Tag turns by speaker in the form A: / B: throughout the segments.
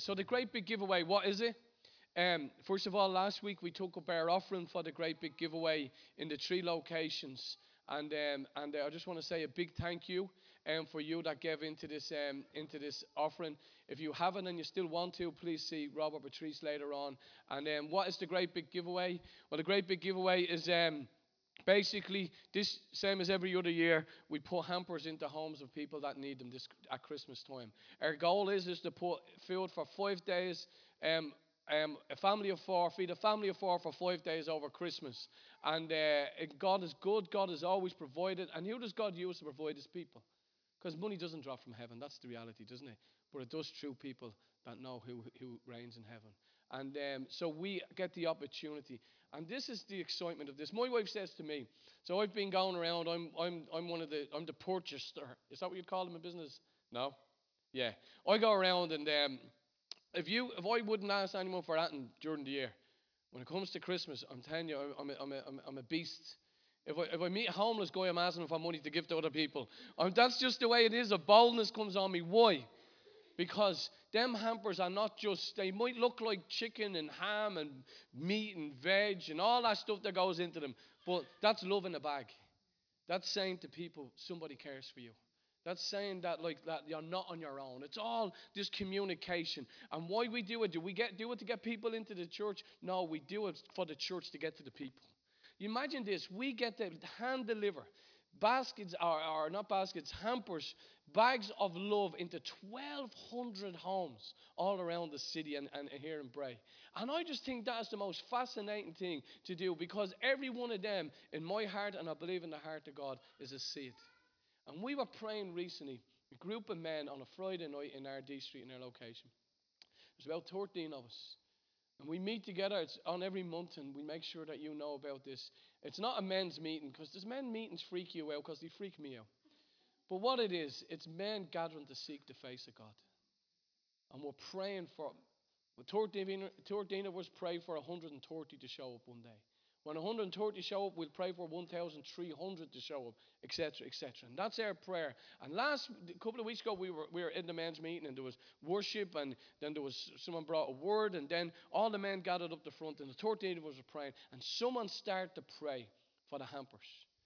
A: So the great big giveaway, what is it? First of all, last week we took up our offering for the great big giveaway in the three locations, and I just want to say a big thank you for you that gave into this offering. If you haven't and you still want to, please see Robert Patrice later on. And what is the great big giveaway? Well, the great big giveaway is basically this same as every other year. We put hampers into homes of people that need them this at Christmas time. Our goal is to put food for 5 days. A family of four, feed a family of four for 5 days over Christmas. And God is good. God has always provided. And who does God use to provide his people? Because money doesn't drop from heaven. That's the reality, doesn't it? But it does through people that know who reigns in heaven. And so we get the opportunity. And this is the excitement of this. My wife says to me, so I've been going around, I'm the purchaser. Is that what you'd call them in business? No? Yeah. I go around and if I wouldn't ask anyone for that during the year, when it comes to Christmas, I'm telling you, I'm a beast. If I meet a homeless guy, I'm asking him for money to give to other people. That's just the way it is. A boldness comes on me. Why? Because them hampers are not just, they might look like chicken and ham and meat and veg and all that stuff that goes into them, but that's love in a bag. That's saying to people, somebody cares for you. That's saying that like that you're not on your own. It's all this communication. And why we do it? Do we do it to get people into the church? No, we do it for the church to get to the people. You imagine this, we get to hand deliver baskets, or not baskets, hampers, bags of love into 1,200 homes all around the city and here in Bray. And I just think that's the most fascinating thing to do, because every one of them, in my heart, and I believe in the heart of God, is a seed. And we were praying recently, a group of men on a Friday night in our D Street, in our location. There's about 13 of us. And we meet together. It's on every month, and we make sure that you know about this. It's not a men's meeting, because there's men meetings freak you out, because they freak me out. But what it is, it's men gathering to seek the face of God. And we're praying for, 13 of us pray for 130 to show up one day. When 130 show up, we'll pray for 1,300 to show up, etc., etc. And that's our prayer. And a couple of weeks ago, we were in the men's meeting, and there was worship, and then there was someone brought a word, and then all the men gathered up the front, and the 13 of us were praying, and someone started to pray for the hampers.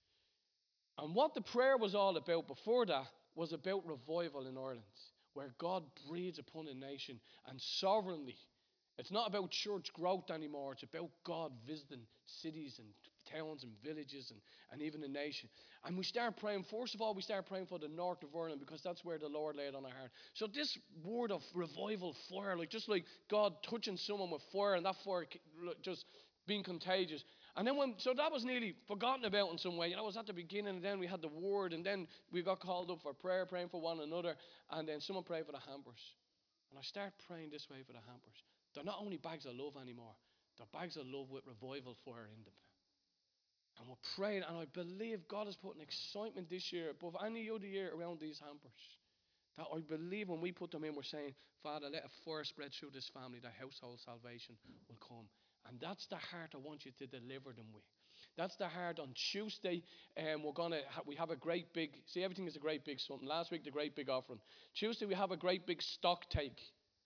A: And what the prayer was all about before that was about revival in Ireland, where God breathes upon a nation and sovereignly. It's not about church growth anymore. It's about God visiting cities and towns and villages and even a nation. And we start praying. First of all, we start praying for the north of Ireland, because that's where the Lord laid on our heart. So this word of revival, fire, just like God touching someone with fire, and that fire just being contagious. And then so that was nearly forgotten about in some way. It was at the beginning, and then we had the word, and then we got called up for prayer, praying for one another, and then someone prayed for the hampers. And I start praying this way for the hampers. They're not only bags of love anymore, they're bags of love with revival fire in them. And we're praying, and I believe God has put an excitement this year above any other year around these hampers. That I believe when we put them in, we're saying, Father, let a fire spread through this family, that household salvation will come. And that's the heart I want you to deliver them with. That's the heart. On Tuesday, we have a great big, see, everything is a great big something. Last week, the great big offering. Tuesday, we have a great big stock take.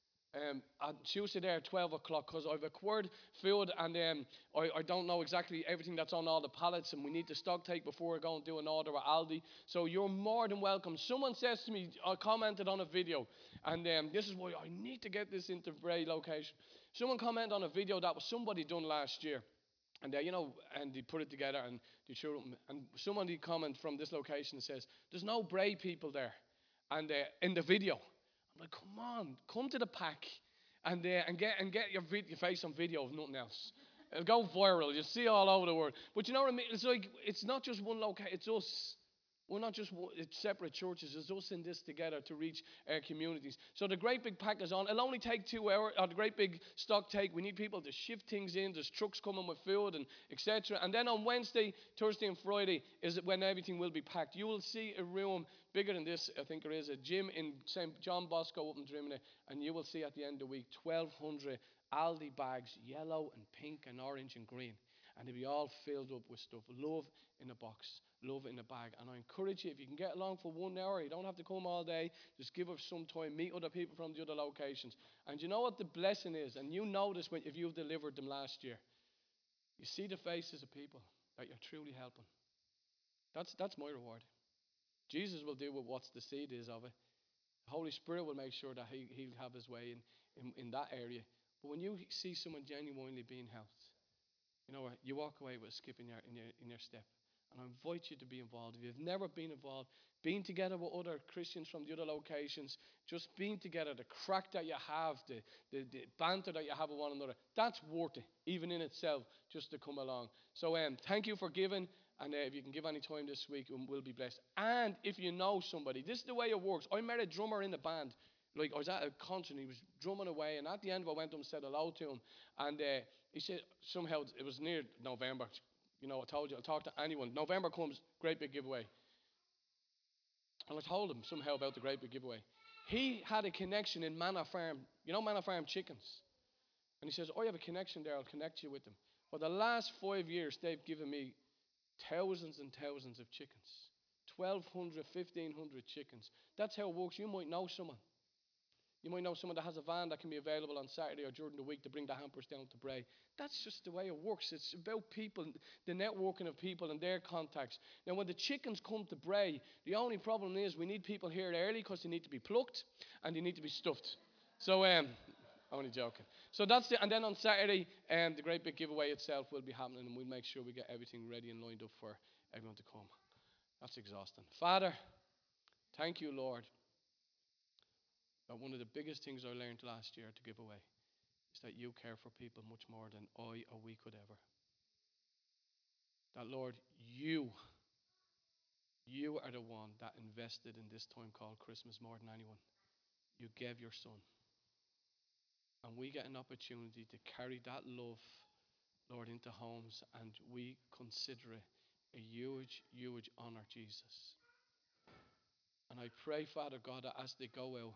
A: On Tuesday there at 12 o'clock, because I've acquired food, and I don't know exactly everything that's on all the pallets, and we need to stock take before we go and do an order at Aldi. So you're more than welcome. Someone says to me, I commented on a video, and this is why I need to get this into Bray location. Someone commented on a video that was somebody done last year. And and they put it together, and they showed it. And somebody commented from this location says, "There's no Bray people there," and in the video. I'm like, come on, come to the pack, and get your face on video, if nothing else. It'll go viral. You'll see all over the world. But you know what I mean? It's like, it's not just one location. It's us. We're not just separate churches. It's us in this together to reach our communities. So the great big pack is on. It'll only take 2 hours. Or the great big stock take. We need people to shift things in. There's trucks coming with food and etc. And then on Wednesday, Thursday, and Friday is when everything will be packed. You will see a room bigger than this. I think there is a gym in St. John Bosco up in Drimnagh, and you will see at the end of the week 1,200 Aldi bags, yellow and pink and orange and green. And they'll be all filled up with stuff. Love in a box. love in the bag. And I encourage you, if you can get along for 1 hour, you don't have to come all day, just give us some time, meet other people from the other locations. And you know what the blessing is? And you notice if you've delivered them last year, you see the faces of people that you're truly helping. That's my reward. Jesus will do with what the seed is of it. The Holy Spirit will make sure that he'll have his way in that area. But when you see someone genuinely being helped, you know what? You walk away with a skip in your step. And I invite you to be involved. If you've never been involved, being together with other Christians from the other locations, just being together, the crack that you have, the banter that you have with one another, that's worth it, even in itself, just to come along. So thank you for giving. And if you can give any time this week, we'll be blessed. And if you know somebody, this is the way it works. I met a drummer in the band. Like, I was at a concert, he was drumming away, and at the end, I went up and said hello to him. And he said, somehow, it was near November. You know, I told you, I'll talk to anyone. November comes, great big giveaway. And I told him somehow about the great big giveaway. He had a connection in Manor Farm. You know Manor Farm chickens? And he says, I have a connection there, I'll connect you with them. For the last 5 years, they've given me thousands and thousands of chickens. 1,200, 1,500 chickens. That's how it works. You might know someone. You might know someone that has a van that can be available on Saturday or during the week to bring the hampers down to Bray. That's just the way it works. It's about people, the networking of people and their contacts. Now, when the chickens come to Bray, the only problem is we need people here early because they need to be plucked and they need to be stuffed. So, only joking. So that's it. And then on Saturday, the great big giveaway itself will be happening, and we'll make sure we get everything ready and lined up for everyone to come. That's exhausting. Father, thank you, Lord. But one of the biggest things I learned last year to give away is that you care for people much more than I or we could ever. That, Lord, you are the one that invested in this time called Christmas more than anyone. You gave your son. And we get an opportunity to carry that love, Lord, into homes, and we consider it a huge, huge honor, Jesus. And I pray, Father God, that as they go out,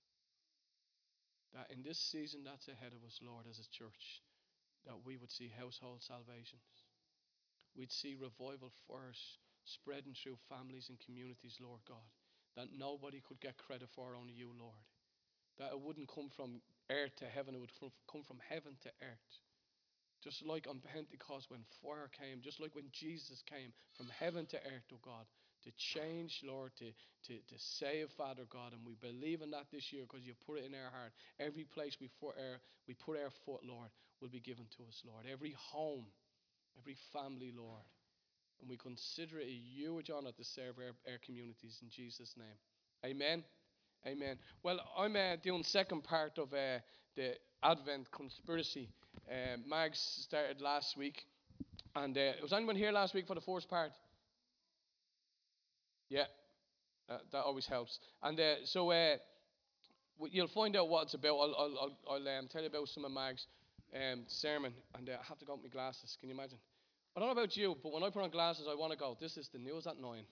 A: that in this season that's ahead of us, Lord, as a church, that we would see household salvations. We'd see revival first spreading through families and communities, Lord God, that nobody could get credit for, only you, Lord. That it wouldn't come from earth to heaven, it would come from heaven to earth. Just like on Pentecost when fire came, just like when Jesus came from heaven to earth, oh God, to change, Lord, to save, Father God. And we believe in that this year because you put it in our heart. Every place we put our foot, Lord, will be given to us, Lord. Every home, every family, Lord. And we consider it a huge honor to serve our communities in Jesus' name. Amen. Amen. Well, I'm doing the second part of the Advent conspiracy. Mags started last week. And was anyone here last week for the first part? Yeah, that always helps. And so you'll find out what it's about. I'll tell you about some of Mag's sermon. And I have to go with my glasses. Can you imagine? I don't know about you, but when I put on glasses, I want to go, this is the news at 9.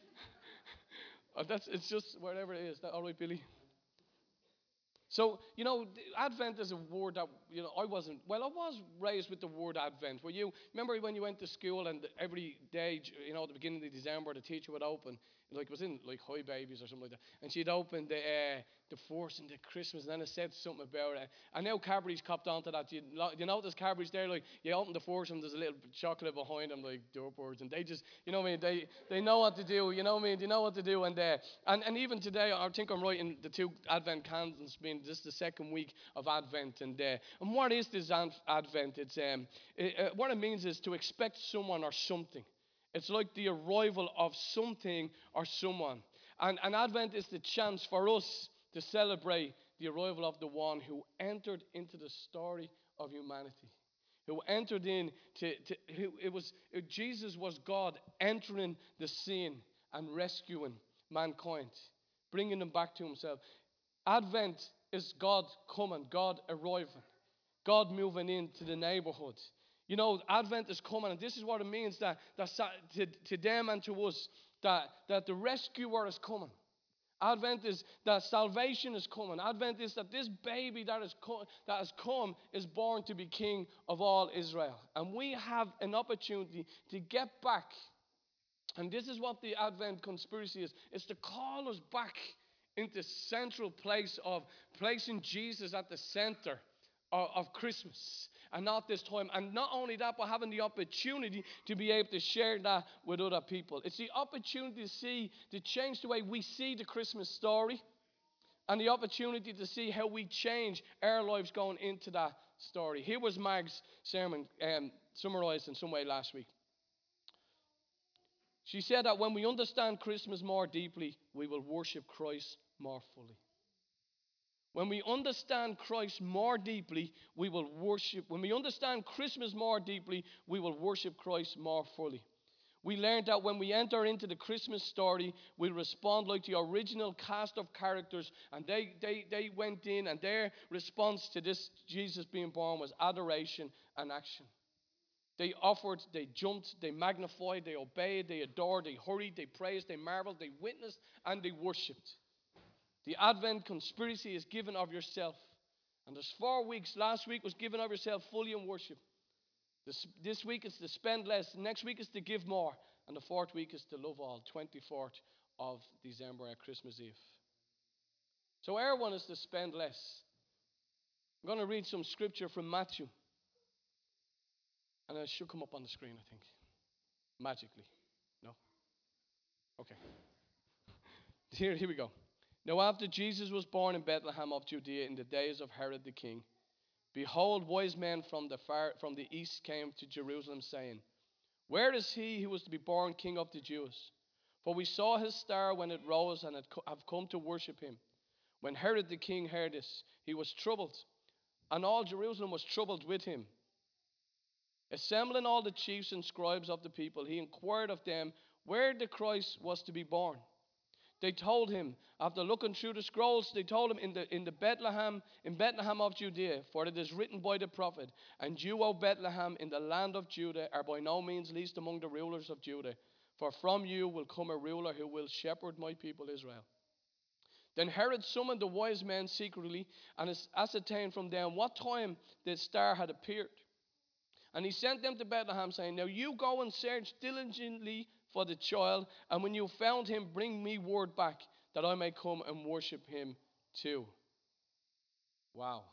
A: It's just wherever it is. That all right, Billy? So, you know, Advent is a word that, you know, I was raised with the word Advent. Remember when you went to school and every day, you know, at the beginning of December, the teacher would open, like it was in like High Babies or something like that, and she'd open the force into Christmas, and then it said something about it. And now Cadbury's copped onto that. You notice Cadbury's there, like, you open the force and there's a little chocolate behind them, like doorboards, and they just, you know what I mean, they know what to do, you know what I mean, they know what to do. And even today, I think I'm right in the 2 Advent candles being this is the second week of Advent. And what is this Advent? It's what it means is to expect someone or something. It's like the arrival of something or someone. And Advent is the chance for us to celebrate the arrival of the one who entered into the story of humanity. Who entered in Jesus was God entering the scene and rescuing mankind, bringing them back to himself. Advent is God coming, God arriving, God moving into the neighborhood. You know, Advent is coming, and this is what it means that to them and to us, that the rescuer is coming. Advent is that salvation is coming. Advent is that this baby that has come is born to be king of all Israel. And we have an opportunity to get back And this is what the Advent conspiracy is. It's to call us back into central place of placing Jesus at the center of Christmas and not this time. And not only that, but having the opportunity to be able to share that with other people. It's the opportunity to change the way we see the Christmas story, and the opportunity to see how we change our lives going into that story. Here was Mag's sermon summarized in some way last week. She said that when we understand Christmas more deeply, we will worship Christ more fully. When we understand Christ more deeply, we will worship. When we understand Christmas more deeply, we will worship Christ more fully. We learned that when we enter into the Christmas story, we'll respond like the original cast of characters, and they went in, and their response to this Jesus being born was adoration and action. They offered, they jumped, they magnified, they obeyed, they adored, they hurried, they praised, they marveled, they witnessed, and they worshipped. The Advent conspiracy is given of yourself. And there's 4 weeks. Last week was given of yourself fully in worship. This week is to spend less. Next week is to give more. And the 4th week is to love all. 24th of December at Christmas Eve. So our one is to spend less. I'm going to read some scripture from Matthew. And it should come up on the screen, I think. Magically. No? Okay. Here we go. Now after Jesus was born in Bethlehem of Judea in the days of Herod the king, behold, wise men from the east came to Jerusalem, saying, where is he who was to be born King of the Jews? For we saw his star when it rose and have come to worship him. When Herod the king heard this, he was troubled, and all Jerusalem was troubled with him. Assembling all the chiefs and scribes of the people, he inquired of them where the Christ was to be born. They told him, after looking through the scrolls, they told him in Bethlehem of Judea, for it is written by the prophet, and you, O Bethlehem, in the land of Judah, are by no means least among the rulers of Judah, for from you will come a ruler who will shepherd my people Israel. Then Herod summoned the wise men secretly and ascertained from them what time the star had appeared. And he sent them to Bethlehem, saying, now you go and search diligently for the child, and when you found him, bring me word back, that I may come and worship him too. Wow.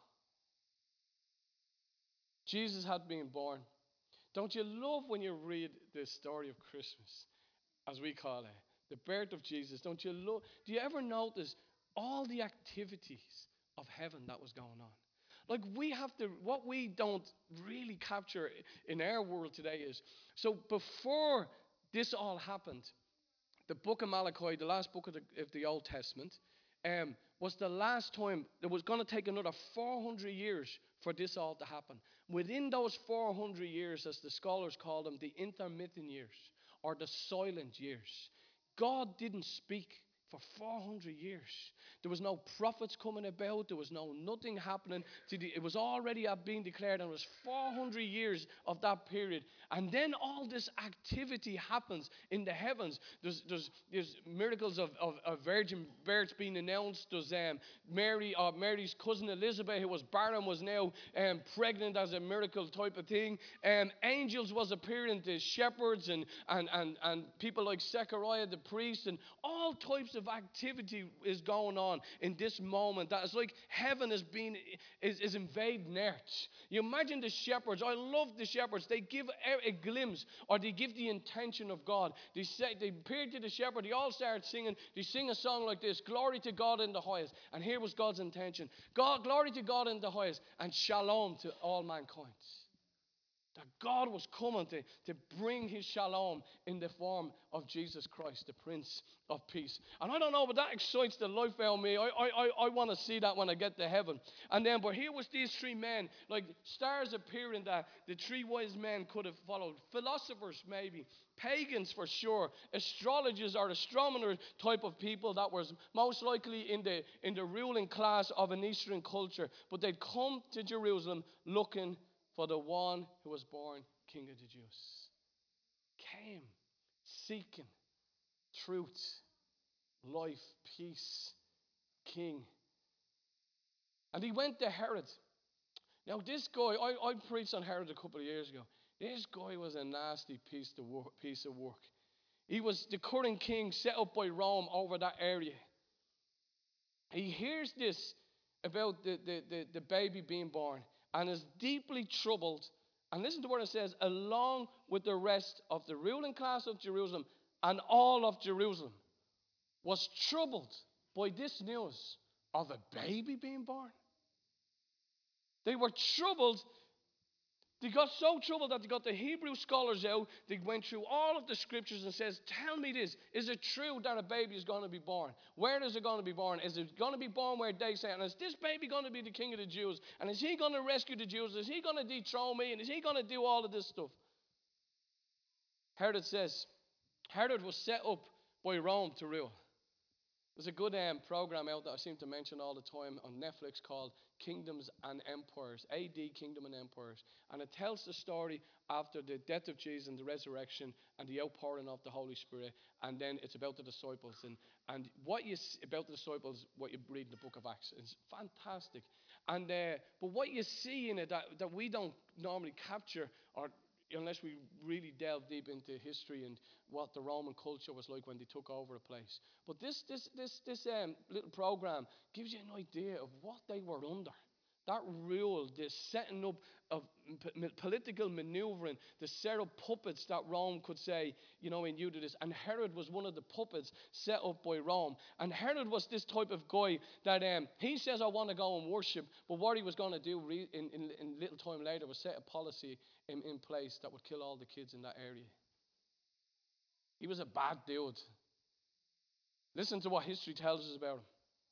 A: Jesus had been born. Don't you love when you read the story of Christmas, as we call it, the birth of Jesus? Don't you love? Do you ever notice all the activities of heaven that was going on? Like what we don't really capture in our world today is, so before this all happened, the book of Malachi, the last book of the Old Testament, was the last time. It was going to take another 400 years for this all to happen. Within those 400 years, as the scholars call them, the intermittent years, or the silent years, God didn't speak for 400 years. There was no prophets coming about. There was nothing happening. It was already being declared, and it was 400 years of that period. And then all this activity happens in the heavens. There's miracles of virgin births being announced. There's Mary's cousin Elizabeth, who was barren, was now pregnant as a miracle type of thing. Angels was appearing to shepherds and people like Zechariah the priest, and all types of activity is going on in this moment. That is like heaven is invading earth. You imagine the shepherds. I love the shepherds. They give a glimpse, or they give the intention of God. They appear to the shepherd. They all start singing. They sing a song like this: glory to God in the highest. And here was God's intention: glory to God in the highest, and shalom to all mankind. That God was coming to bring his shalom in the form of Jesus Christ, the Prince of Peace. And I don't know, but that excites the life out of me. I want to see that when I get to heaven. But here was these three men, like stars appearing that the three wise men could have followed. Philosophers maybe, pagans for sure, astrologers or astronomers type of people that was most likely in the ruling class of an Eastern culture. But they'd come to Jerusalem looking for the one who was born King of the Jews. Came seeking truth, life, peace, King. And he went to Herod. Now this guy, I preached on Herod a couple of years ago. This guy was a nasty piece of work. He was the current king set up by Rome over that area. He hears this about the baby being born and is deeply troubled. And listen to what it says, along with the rest of the ruling class of Jerusalem and all of Jerusalem was troubled by this news of a baby being born. They were troubled. They got so troubled that they got the Hebrew scholars out. They went through all of the scriptures and says, tell me this. Is it true that a baby is going to be born? Where is it going to be born? Is it going to be born where they say, and is this baby going to be the king of the Jews? And is he going to rescue the Jews? Is he going to dethrone me? And is he going to do all of this stuff? Herod says, Herod was set up by Rome to rule. There's a good program out that I seem to mention all the time on Netflix called Kingdoms and Empires, AD Kingdom and Empires. And it tells the story after the death of Jesus and the resurrection and the outpouring of the Holy Spirit. And then it's about the disciples. And what you see about the disciples, what you read in the book of Acts. It's fantastic. And but what you see in it that we don't normally capture, or unless we really delve deep into history and what the Roman culture was like when they took over a place. But this little program gives you an idea of what they were under. That rule, this setting up of political maneuvering, the set up puppets that Rome could say, and you do this. And Herod was one of the puppets set up by Rome. And Herod was this type of guy that he says, I want to go and worship. But what he was going to do in little time later was set a policy in place that would kill all the kids in that area. He was a bad dude. Listen to what history tells us about him.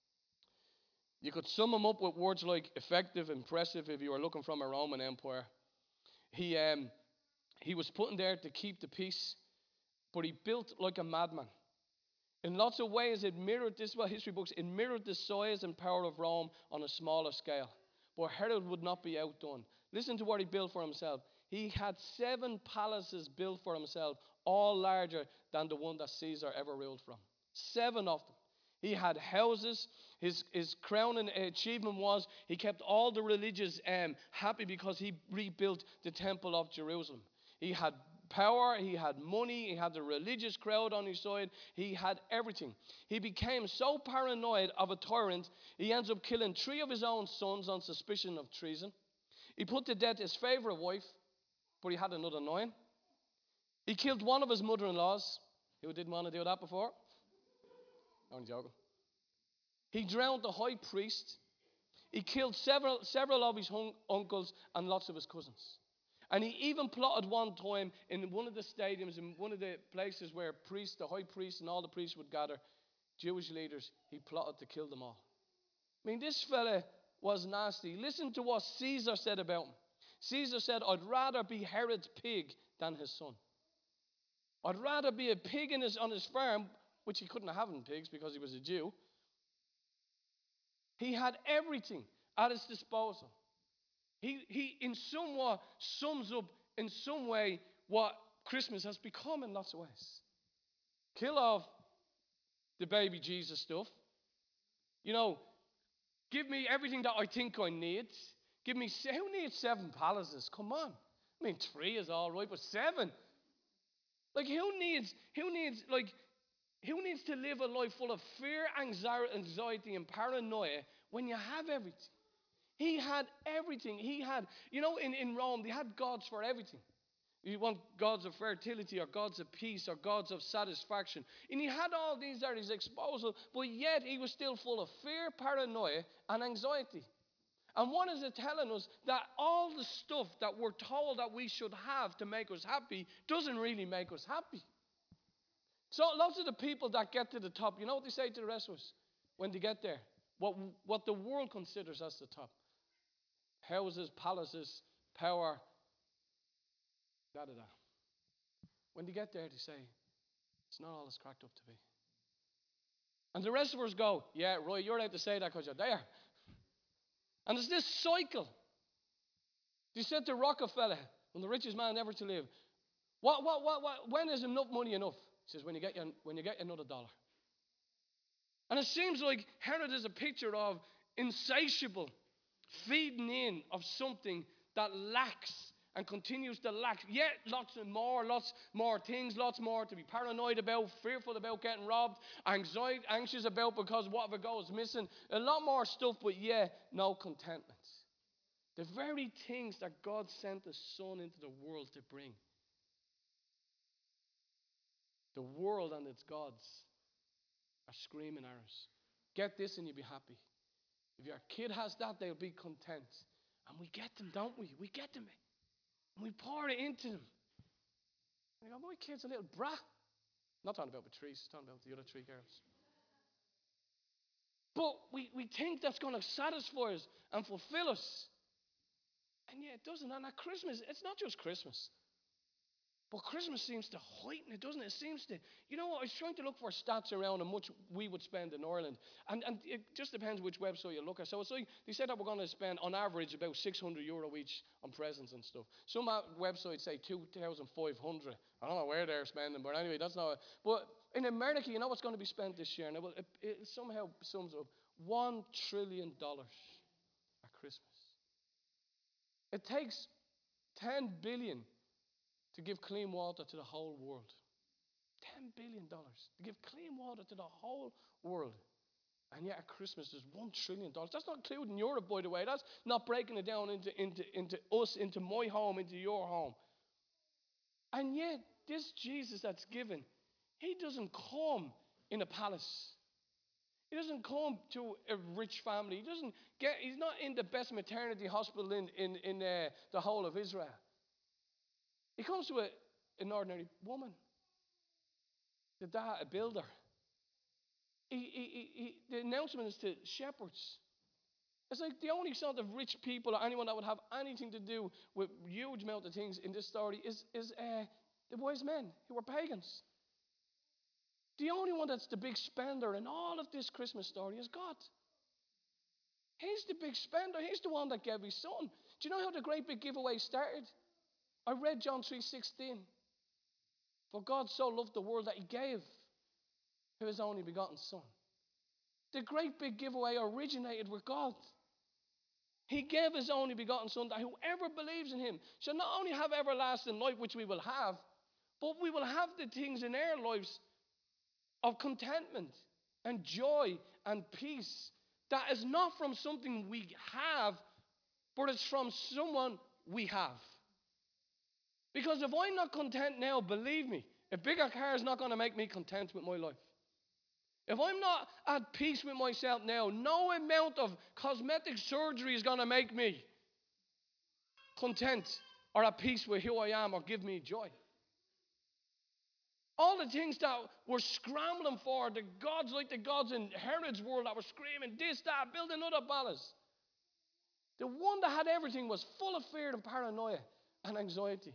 A: You could sum him up with words like effective, impressive, if you were looking from a Roman empire. He was put in there to keep the peace, but he built like a madman. In lots of ways, it mirrored this, well, history books, it mirrored the size and power of Rome on a smaller scale. But Herod would not be outdone. Listen to what he built for himself. He had 7 palaces built for himself, all larger than the one that Caesar ever ruled from. 7 of them. He had houses. His crowning achievement was he kept all the religious happy because he rebuilt the temple of Jerusalem. He had power, he had money, he had the religious crowd on his side, he had everything. He became so paranoid of a tyrant, he ends up killing 3 of his own sons on suspicion of treason. He put to death his favorite wife, but he had another 9. He killed one of his mother-in-laws. Who didn't want to do that before? Only joking. He drowned the high priest. He killed several of his uncles and lots of his cousins. And he even plotted one time in one of the stadiums, in one of the places where priests, the high priest and all the priests would gather, Jewish leaders, he plotted to kill them all. I mean, this fella was nasty. Listen to what Caesar said about him. Caesar said, I'd rather be Herod's pig than his son. I'd rather be a pig on his farm, which he couldn't have pigs because he was a Jew. He had everything at his disposal. He in somewhat sums up in some way what Christmas has become in lots of ways. Kill off the baby Jesus stuff. Give me everything that I think I need. Give me, who needs 7 palaces? Come on. I mean, 3 is all right, but 7. Like, who needs to live a life full of fear, anxiety, and paranoia when you have everything? He had everything. He had, in Rome, they had gods for everything. You want gods of fertility or gods of peace or gods of satisfaction. And he had all these at his disposal, but yet he was still full of fear, paranoia, and anxiety. And what is it telling us? That all the stuff that we're told that we should have to make us happy doesn't really make us happy. So lots of the people that get to the top, you know what they say to the rest of us when they get there? What the world considers as the top. Houses, palaces, power, da-da-da. When they get there, they say, it's not all it's cracked up to be. And the rest of us go, yeah, Roy, you're allowed to say that because you're there. And it's this cycle. They said to Rockefeller, when the richest man ever to live, when is enough money enough? He says, when you get another dollar. And it seems like Herod is a picture of insatiable feeding in of something that lacks and continues to lack. Yet lots more things, lots more to be paranoid about, fearful about getting robbed, anxious about because what if it goes missing. A lot more stuff, but no contentment. The very things that God sent the Son into the world to bring. The world and its gods are screaming at us. Get this and you'll be happy. If your kid has that, they'll be content. And we get them, don't we? We get them. And we pour it into them. And I go, my kid's a little brat. Not talking about Patrice, talking about the other three girls. But we think that's going to satisfy us and fulfill us. And it doesn't. And at Christmas, it's not just Christmas. But Christmas seems to heighten it, doesn't it? It seems to, you know what, I was trying to look for stats around how much we would spend in Ireland. And it just depends which website you look at. So it's like, they said that we're going to spend, on average, about €600 each on presents and stuff. Some websites say 2,500. I don't know where they're spending, but anyway, that's not. But in America, you know what's going to be spent this year? Now, it somehow sums up $1 trillion at Christmas. It takes 10 billion to give clean water to the whole world. $10 billion to give clean water to the whole world. And yet at Christmas there's $1 trillion. That's not including Europe, by the way. That's not breaking it down into us, into my home, into your home. And yet this Jesus that's given, he doesn't come in a palace. He doesn't come to a rich family. He's not in the best maternity hospital in the whole of Israel. He comes to an ordinary woman. The dad, a builder. The announcement is to shepherds. It's like the only sort of rich people or anyone that would have anything to do with huge amount of things in this story is the wise men who were pagans. The only one that's the big spender in all of this Christmas story is God. He's the big spender. He's the one that gave his son. Do you know how the great big giveaway started? I read John 3:16. For God so loved the world that he gave his only begotten son. The great big giveaway originated with God. He gave his only begotten son that whoever believes in him shall not only have everlasting life, which we will have, but we will have the things in our lives of contentment and joy and peace that is not from something we have, but it's from someone we have. Because if I'm not content now, believe me, a bigger car is not going to make me content with my life. If I'm not at peace with myself now, no amount of cosmetic surgery is going to make me content or at peace with who I am or give me joy. All the things that we're scrambling for, the gods like the gods in Herod's world that were screaming this, that, build another palace. The one that had everything was full of fear and paranoia and anxiety.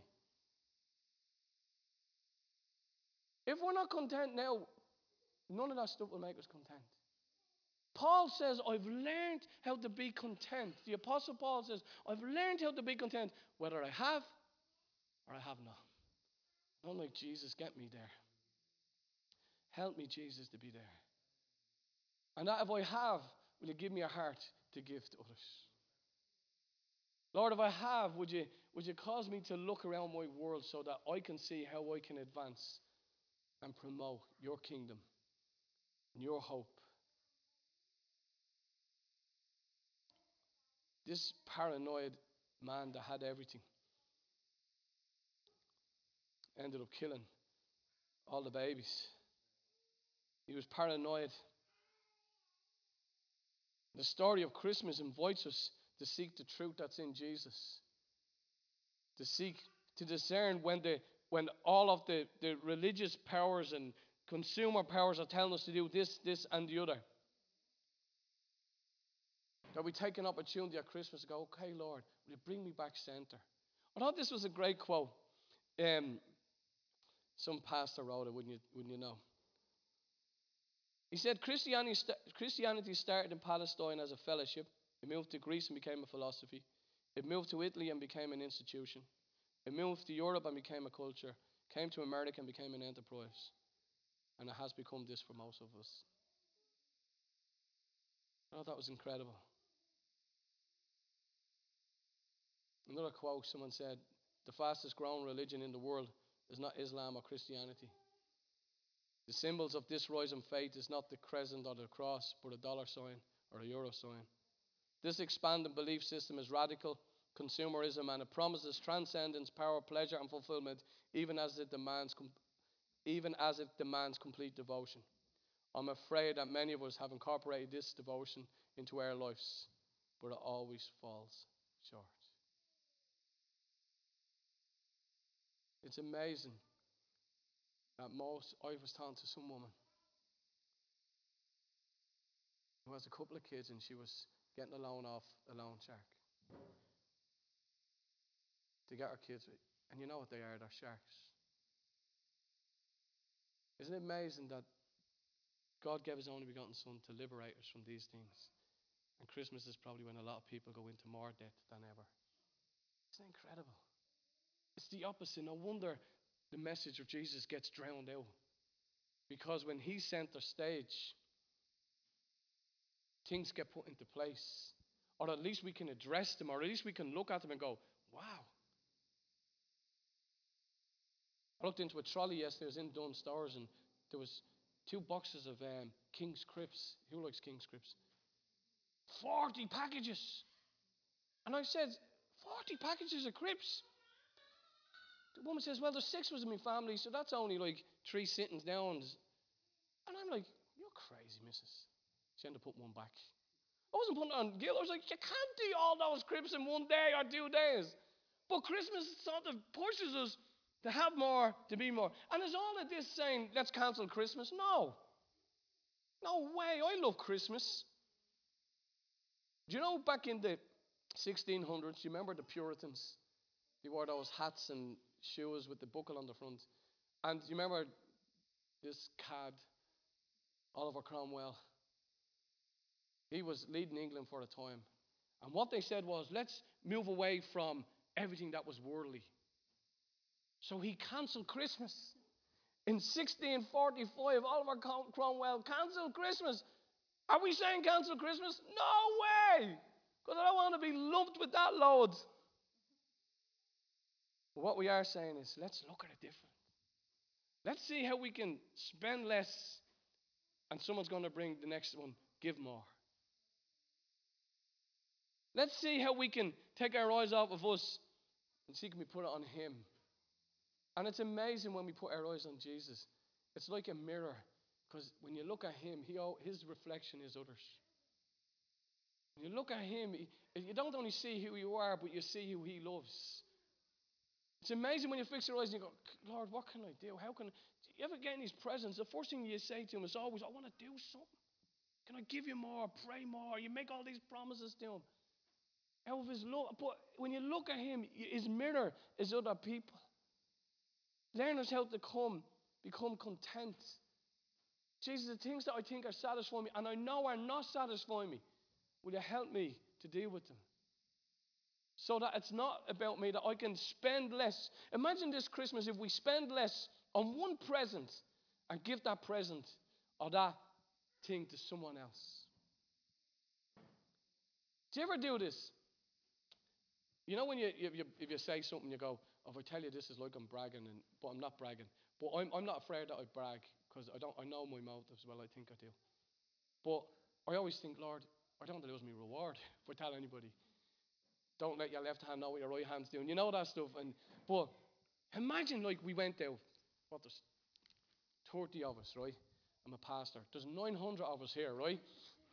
A: If we're not content now, none of that stuff will make us content. Paul says, I've learned how to be content. The Apostle Paul says, I've learned how to be content, whether I have or I have not. Not like Jesus, get me there. Help me, Jesus, to be there. And that if I have, will you give me a heart to give to others? Lord, if I have, would you cause me to look around my world so that I can see how I can advance and promote your kingdom and your hope. This paranoid man that had everything ended up killing all the babies. He was paranoid. The story of Christmas invites us to seek the truth that's in Jesus. To discern when all of the religious powers and consumer powers are telling us to do this, and the other. That we take an opportunity at Christmas to go, okay, Lord, will you bring me back center? I thought this was a great quote. Some pastor wrote it, wouldn't you know? He said, Christianity started in Palestine as a fellowship. It moved to Greece and became a philosophy. It moved to Italy and became an institution. It moved to Europe and became a culture. Came to America and became an enterprise. And it has become this for most of us. I thought that was incredible. Another quote, someone said, The fastest growing religion in the world is not Islam or Christianity. The symbols of this rising faith is not the crescent or the cross, but a dollar sign or a euro sign. This expanding belief system is radical consumerism, and it promises transcendence, power, pleasure, and fulfillment, even as it demands complete devotion. I'm afraid that many of us have incorporated this devotion into our lives, but it always falls short. It's amazing that I was talking to some woman who has a couple of kids, and she was getting a loan off a loan shark to get her kids with. And you know what they are, they're sharks. Isn't it amazing that God gave his only begotten Son to liberate us from these things? And Christmas is probably when a lot of people go into more debt than ever. Isn't it incredible? It's the opposite. No wonder the message of Jesus gets drowned out. Because when he's center stage, things get put into place. Or at least we can address them, or at least we can look at them and go, wow. I looked into a trolley yesterday. I was in Dunnes Stores, and there was 2 boxes of King's Crisps. Who likes King's Crisps? 40 packages. And I said, 40 packages of crisps? The woman says, well, there's 6 of us in my family, so that's only like 3 sittings down. And I'm like, you're crazy, missus. She ended up putting one back. I wasn't putting it on guilt. I was like, you can't do all those crisps in 1 day or 2 days. But Christmas sort of pushes us to have more, to be more. And is all of this saying, let's cancel Christmas? No. No way. I love Christmas. Do you know back in the 1600s, do you remember the Puritans? They wore those hats and shoes with the buckle on the front. And do you remember this cad, Oliver Cromwell? He was leading England for a time. And what they said was, let's move away from everything that was worldly. So he cancelled Christmas. In 1645, Oliver Cromwell cancelled Christmas. Are we saying cancel Christmas? No way! Because I don't want to be lumped with that load. But what we are saying is, let's look at it different. Let's see how we can spend less, and someone's going to bring the next one, give more. Let's see how we can take our eyes off of us and see can we put it on him. And it's amazing when we put our eyes on Jesus. It's like a mirror, because when you look at him, his reflection is others. When you look at him, you don't only see who you are, but you see who he loves. It's amazing when you fix your eyes and you go, Lord, what can I do? How can you ever get in his presence? The first thing you say to him is always, I want to do something. Can I give you more? Pray more. You make all these promises to him. Out of his love. But when you look at him, his mirror is other people. Learn us how to become content. Jesus, the things that I think are satisfying me, and I know are not satisfying me, will you help me to deal with them? So that it's not about me, that I can spend less. Imagine this Christmas if we spend less on one present and give that present or that thing to someone else. Do you ever do this? You know when if you say something, you go, oh, if I tell you this is like I'm bragging, but I'm not bragging. But I'm not afraid that I brag, because I know my motives well, I think I do. But I always think, Lord, I don't want to lose my reward if I tell anybody. Don't let your left hand know what your right hand's doing. You know that stuff. But imagine like we went out, there's 30 of us, right? I'm a pastor. There's 900 of us here, right?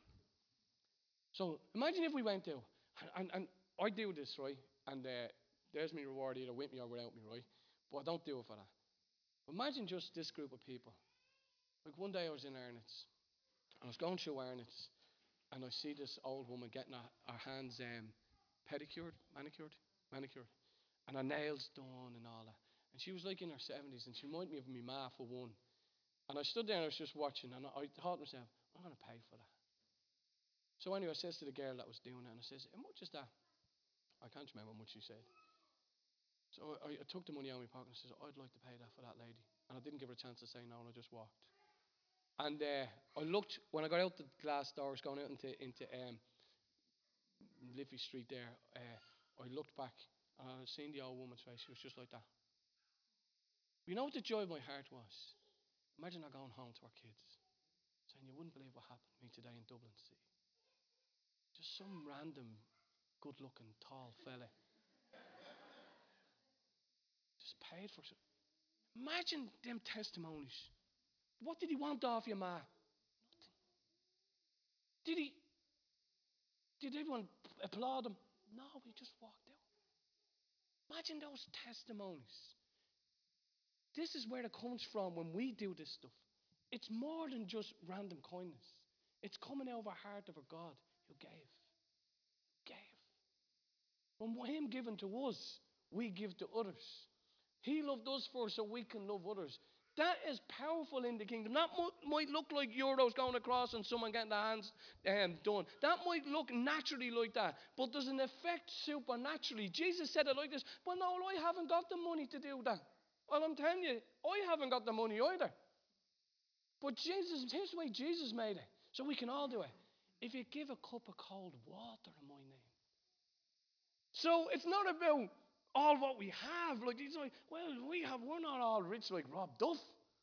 A: So imagine if we went out, and I do this, right? And there's my reward either with me or without me, right? But I don't do it for that. Imagine just this group of people. Like one day I was in Arnott's. I was going through Arnott's, and I see this old woman getting her hands manicured, and her nails done and all that. And she was like in her 70s, and she reminded me of my ma for one. And I stood there and I was just watching, and I thought to myself, I'm going to pay for that. So anyway, I says to the girl that was doing it, and I says, how much is that? I can't remember how much she said. So I took the money out of my pocket and I says, I'd like to pay that for that lady. And I didn't give her a chance to say no, and I just walked. And I looked, when I got out the glass doors going out into Liffey Street there, I looked back And I seen the old woman's face. She was just like that. You know what the joy of my heart was? Imagine her going home to her kids, saying, you wouldn't believe what happened to me today in Dublin City. Just some random, good-looking, tall fella. Just paid for it. Imagine them testimonies. What did he want off you, ma? Nothing. Did everyone applaud him? No, he just walked out. Imagine those testimonies. This is where it comes from when we do this stuff. It's more than just random kindness. It's coming out of our heart of a God who gave. From him given to us, we give to others. He loved us first so we can love others. That is powerful in the kingdom. That might look like euros going across and someone getting their hands done. That might look naturally like that. But there's an effect supernaturally. Jesus said it like this, but no, I haven't got the money to do that. Well, I'm telling you, I haven't got the money either. But Jesus, here's the way Jesus made it. So we can all do it. If you give a cup of cold water in my name. So it's not about all what we have. Like, it's like, well, we're not all rich like Rob Duff.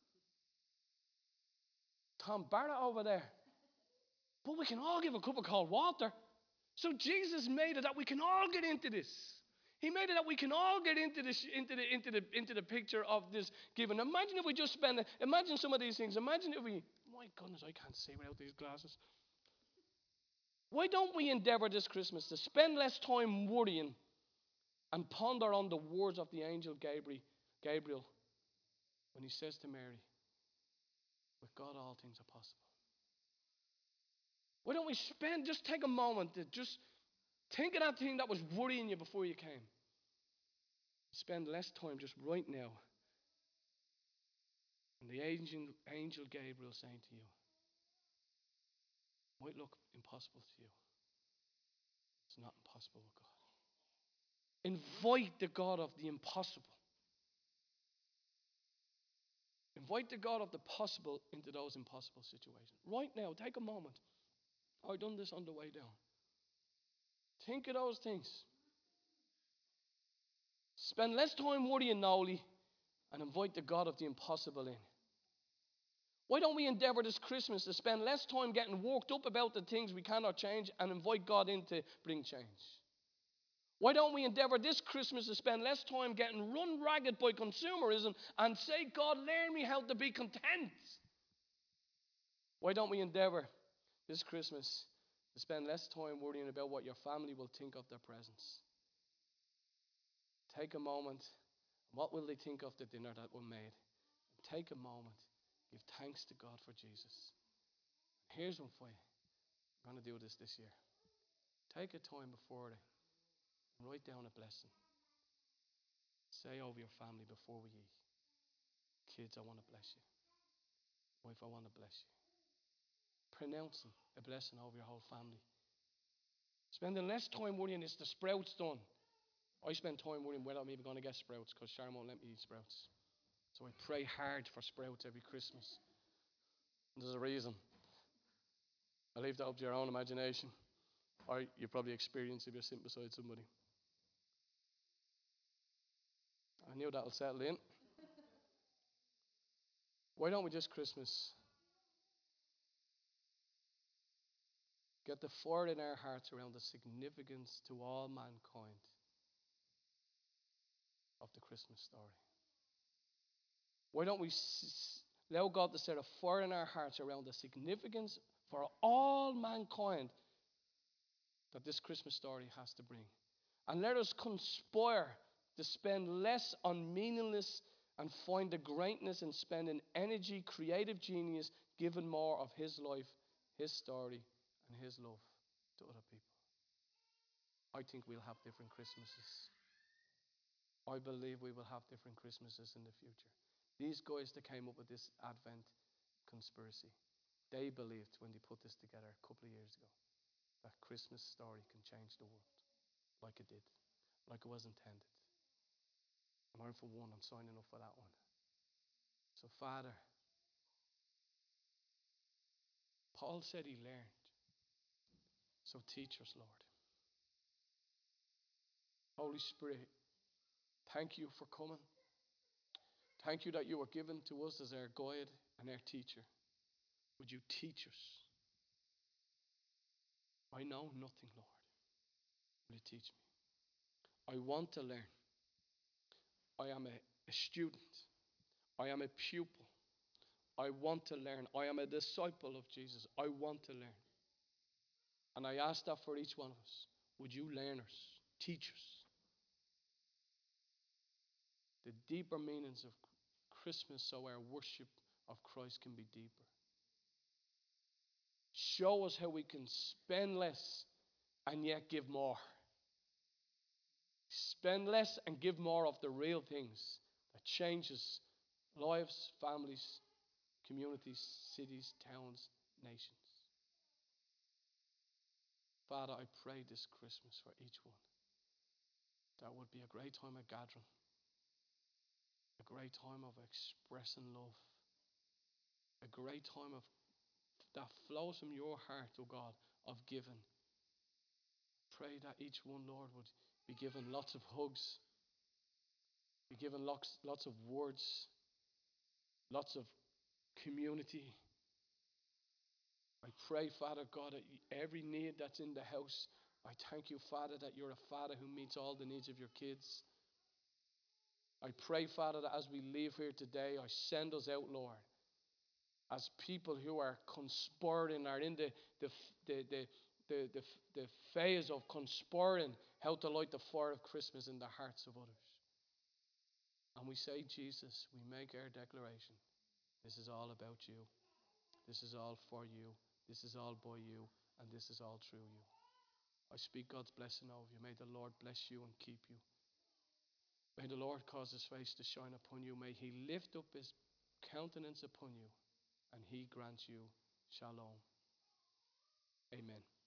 A: Tom Barrett over there. But we can all give a cup of cold water. So Jesus made it that we can all get into this. He made it that we can all get into this, into the picture of this giving. Imagine if we just spend, imagine some of these things. Imagine if we, my goodness, I can't see without these glasses. Why don't we endeavor this Christmas to spend less time worrying and ponder on the words of the angel Gabriel when he says to Mary, with God all things are possible. Why don't we just take a moment to just think of that thing that was worrying you before you came. Spend less time just right now. And the angel Gabriel saying to you, might look impossible to you. It's not impossible with God. Invite the God of the impossible. Invite the God of the possible into those impossible situations. Right now, take a moment. I've done this on the way down. Think of those things. Spend less time worrying Noli and invite the God of the impossible in. Why don't we endeavor this Christmas to spend less time getting worked up about the things we cannot change and invite God in to bring change? Why don't we endeavor this Christmas to spend less time getting run ragged by consumerism and say, God, learn me how to be content? Why don't we endeavor this Christmas to spend less time worrying about what your family will think of their presents? Take a moment. What will they think of the dinner that we made? Take a moment. Give thanks to God for Jesus. Here's one for you. I'm going to do this year. Take a time before it and write down a blessing. Say over your family before we eat. Kids, I want to bless you. Wife, I want to bless you. Pronouncing a blessing over your whole family. Spending less time worrying is the sprouts done. I spend time worrying whether I'm even going to get sprouts because Sharon won't let me eat sprouts. So I pray hard for sprouts every Christmas. And there's a reason. I leave that up to your own imagination. Or you probably experience if you're sitting beside somebody. I knew that'll settle in. Why don't we this Christmas get the fire in our hearts around the significance to all mankind of the Christmas story? Why don't we allow God to set a fire in our hearts around the significance for all mankind that this Christmas story has to bring? And let us conspire to spend less on meaningless and find the greatness in spending energy, creative genius, giving more of his life, his story, and his love to other people. I think we'll have different Christmases. I believe we will have different Christmases in the future. These guys that came up with this Advent conspiracy, they believed when they put this together a couple of years ago that Christmas story can change the world like it did, like it was intended. And I'm for one, I'm signing up for that one. So Father, Paul said he learned. So teach us, Lord. Holy Spirit, Thank you for coming. Thank you that you were given to us as our guide and our teacher. Would you teach us? I know nothing, Lord. Will you teach me? I want to learn. I am a student. I am a pupil. I want to learn. I am a disciple of Jesus. I want to learn. And I ask that for each one of us. Would you learn us? Teach us the deeper meanings of Christmas so our worship of Christ can be deeper. Show us how we can spend less and yet give more. Spend less and give more of the real things that changes lives, families, communities, cities, towns, nations. Father, I pray this Christmas for each one. That would be a great time of gathering, a great time of expressing love, a great time of that flows from your heart, oh God, of giving. Pray that each one, Lord, would be given lots of hugs, be given lots of words, lots of community. I pray, Father God, that every need that's in the house, I thank you, Father, that you're a Father who meets all the needs of your kids. I pray, Father, that as we leave here today, I send us out, Lord, as people who are conspiring, are in the phase of conspiring how to light the fire of Christmas in the hearts of others. And we say, Jesus, we make our declaration. This is all about you. This is all for you. This is all by you. And this is all through you. I speak God's blessing over you. May the Lord bless you and keep you. May the Lord cause his face to shine upon you. May he lift up his countenance upon you and he grant you shalom. Amen.